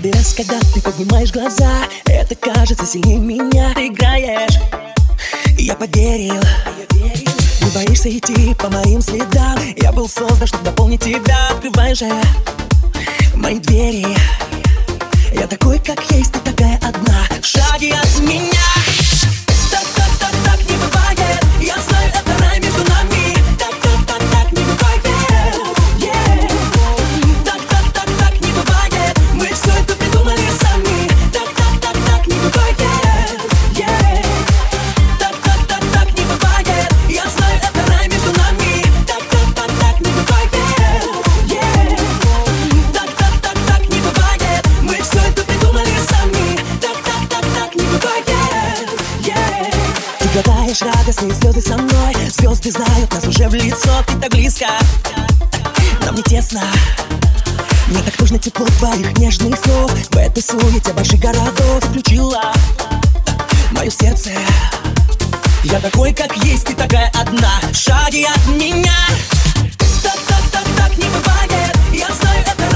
Каждый раз, когда ты поднимаешь глаза, это кажется сильнее меня. Ты играешь, и я поверил. Не боишься идти по моим следам. Я был создан, чтобы дополнить тебя. Открывай же мои двери. Я такой, как есть, ты такая одна. В шаге от меня. Так не бывает. Я знаю, это рай между нами. Так не бывает. Так не бывает. Мы все это придумали сами. Так не бывает. Так не бывает. Я знаю, это рай между нами. Так не бывает. Так не бывает. Мы все это придумали сами. Так не бывает. Ты глотаешь радостные слезы со мной. Звезды знают нас уже в лицо. Ты так близко, нам не тесно. Мне так нужно тепло твоих нежных слов. В этой суете больших городов включила мое сердце. Я такой, как есть, ты такая одна. В шаге от меня. Так не бывает. Я знаю, это